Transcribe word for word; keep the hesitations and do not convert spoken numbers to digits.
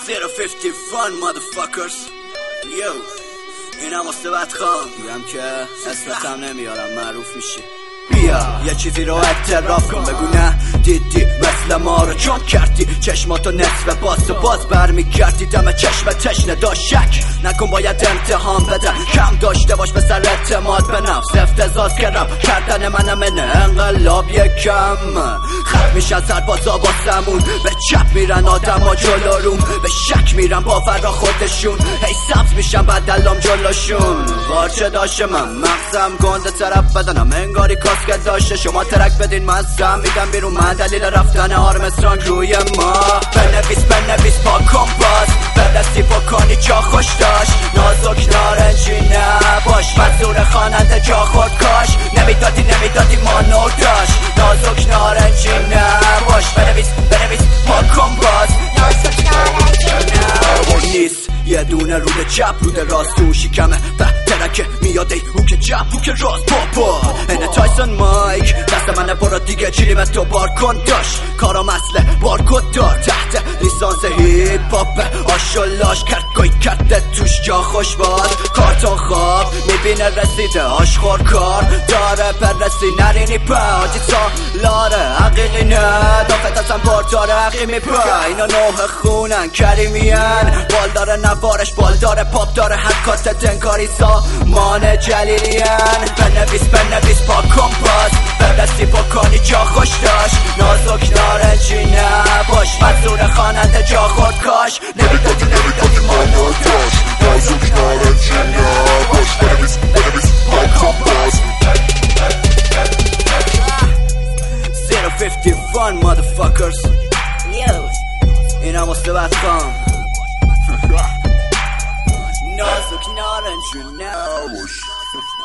zero fifty one motherfuckers. Yo اینم واسه بدخوام میگم که اسمتم نمیارم معروف میشه. بیا یه چیزی رو اعتراف کن، بگو نه دیدی مثل ما رو چون کردی چشماتو نصف باز و باز برمیگردی دم چشم تشنه داشت شک نکن باید امتحان بدن کم داشته باش به سر اعتماد به نفس افتضاح کردم کردن منم اینه انقلاب یکم خط میشن سربازا با سمون به چپ میرن آدم ها جلو روم به شک میرن باورا خودشون هی سبز میشن بعد دلام جلوشون وارچه داشته من مغزم گنده طرف بدنم انگاری که داشته شما ترک بدین من سم میدم بیرون من دلیل رفتن آرمسترانگ روی ما بنویس بنویس با کمپاس بدستی بکنی جا خوش داشت نازک نارنجی نباش منظور خواننده جا خود کاش نمیدادی نمیدادی ما نور داشت نازک نارنجی نباش بنویس بنویس با کمپاس نازک نارنجی نباش نیست یه دونه رود چپ رود راست تو شکمه به ترکه میاده او که چپ او که راست بابا اینه تایسون مایک دست منه برا دیگه چیلیم تو بار کن داشت کارا مسله بارکود دار تحت لیسانس هیپ هاپ آشولاش کرد گوی کرده توش جا خوش باد کارتون خواب میبینه رسیده آشخور کار داره پرسی نرینی پاتی سالاره حقیقی نه دافت ازم بار حقیمی پا اینا نوه خونن کریمیان بال داره نوارش بال داره پاپ داره حرکات دنکاری سامان جلیلیان بنویس بنویس با کمپاس بدستی بکنی جا خوش داشت نازک نارنجی نباش منظور خواننده جا خود کاش نمیدادی نمیدادی ما نور داشت نازک نارنجی نباش بنویس بنویس با کمپاس zero fifty one motherfuckers. Yo اینم واسه بدخوام نازک نارنجی نباش